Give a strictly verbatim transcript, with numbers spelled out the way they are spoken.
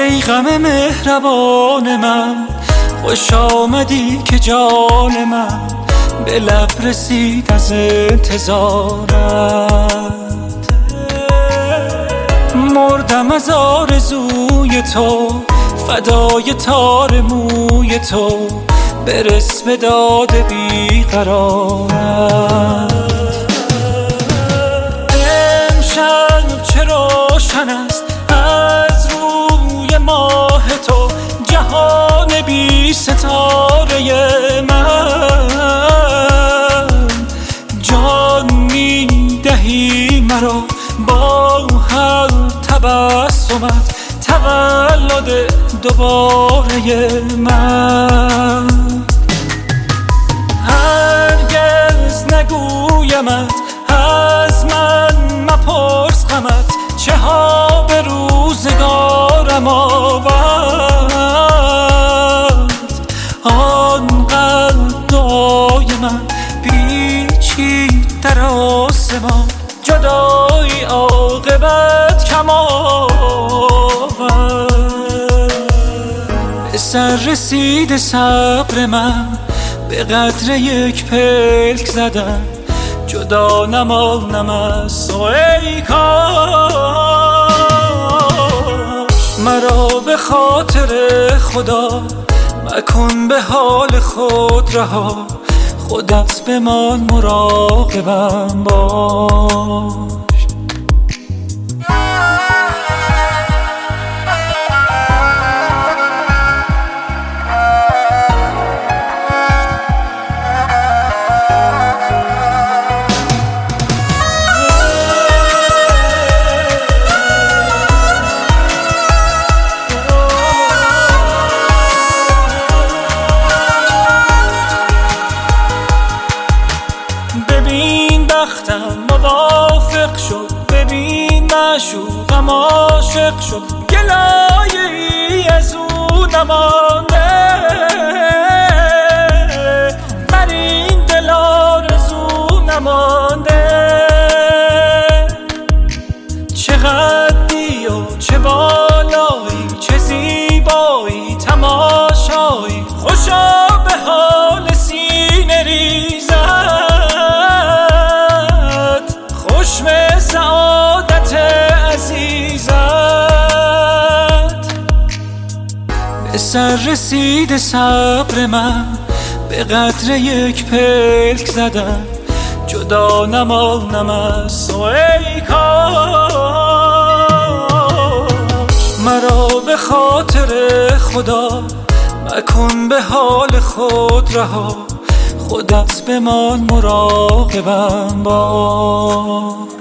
ای غم مهربان من، خوش آمدی که جان من به لب رسید از انتظارت. مردم از آرزوی تو، فدای تار موی تو، برس به داد بیقرارت. امشب چه روشن است از روی ماه تو، جهان بی ستاره من. جان می دهی مرا با هر تبسمت، تولد دوباره من. هرگز نگویمت از من مپرس غمت، چه ها به روزگارم آورد. آنقدر دعای من پیچید در آسمان، جدایی عاقبت کم آورد. به سر رسید صبر من، به قدر یک پلک زدم، جدا نمانم از تو ای کاش. مرا به خاطر خدا مکن به حال خود رها، خودت بمان مراقبم باش. ببین بختم موافق شد، ببین معشوقم عاشق شد، گلایه‌ای از او نمانده، بر این دل آرزو نمانده. چه قدی و چه بالایی، چه زیبایی تماشایی، خوشا به حال سینه ریزد، خوشم سعادت عزیزت. به سر رسید صبر من، به قدر یک پلک زدم، جدا نمانم از تو ای کاش. مرا به خاطر خدا مکن به حال خود رها، خودت بمان مراقبم باش.